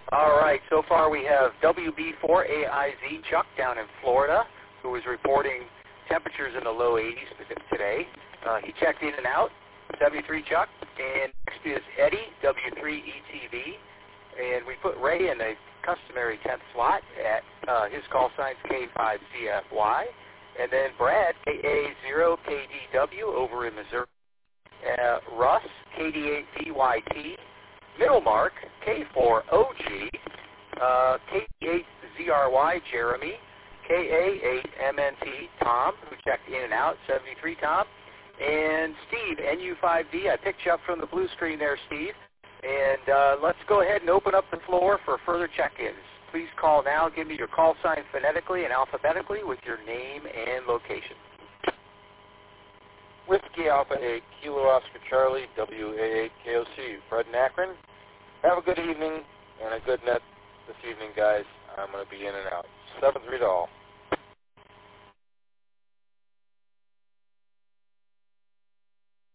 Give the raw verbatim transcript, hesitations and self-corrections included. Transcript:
All right, so far we have W B four A I Z Chuck down in Florida, who is reporting temperatures in the low eighties today. Uh, he checked in and out, seventy-three Chuck. And next is Eddie, W three E T V. And we put Ray in the customary tenth slot at uh, his call sign's K five C F Y. And then Brad, K A zero K D W over in Missouri. Uh, Russ, K D eight B Y T. Middle Mark, K four O G. Uh, K D eight Z R Y, Jeremy. K A eight M N T, Tom, who checked in and out, seventy-three Tom. And Steve, N U five D. I picked you up from the blue screen there, Steve. And uh, let's go ahead and open up the floor for further check-ins. Please call now. Give me your call sign phonetically and alphabetically with your name and location. Whiskey Alpha eight, Kilo Oscar Charlie, W A eight K O C, Fred and Akron. Have a good evening and a good net this evening, guys. I'm going to be in and out. seven three to all.